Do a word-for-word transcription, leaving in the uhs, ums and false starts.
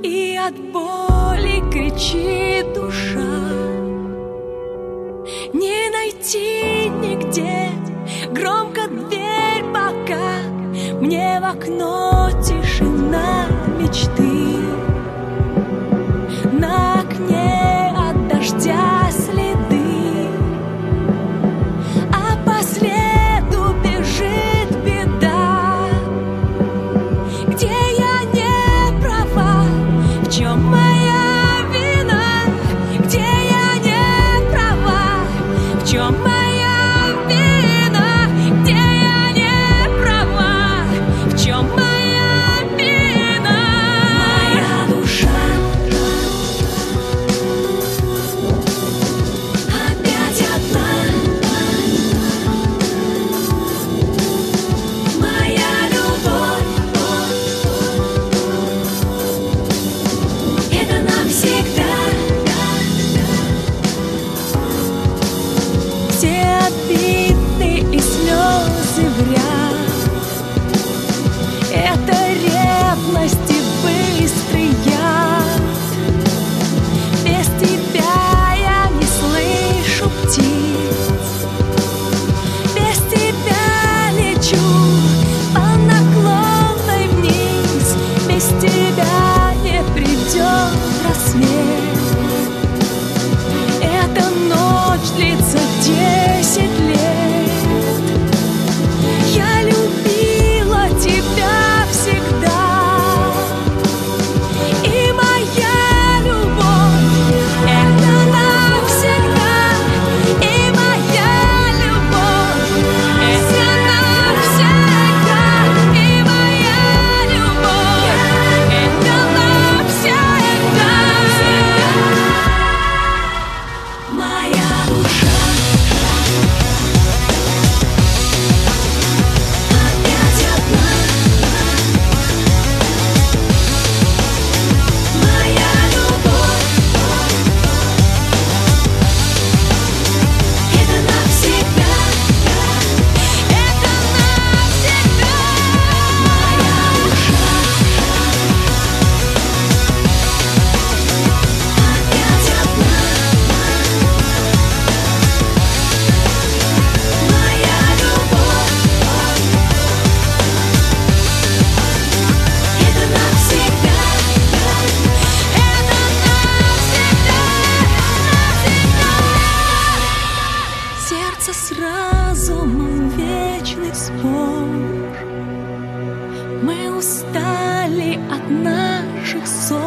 и от боли кричит душа. Не найти нигде громко дверь пока, мне в окно тишина мечты. На окне от дождя следы, а по следу бежит беда. Где я не права, в чем моя вина? Где я не права, в чем моя вина? Где я не права, в чем моя вина? Моя душа опять одна. Моя любовь — это навсегда. Все обиды и слезы в ряд — это ревность и быстрый яд. Без тебя я не слышу птиц, без тебя лечу по наклонной вниз, без тебя не придет рассвет. Эта ночь длится десять лет. Я любила тебя всегда, и моя любовь — это навсегда. И моя любовь — это навсегда. И моя любовь — это навсегда. Моя душа опять одна. Моя любовь — это навсегда. Это навсегда. Моя душа опять одна. Моя любовь — это навсегда. Это навсегда, навсегда. Сердце с разумом — вечный спор. Мы устали от наших ссор.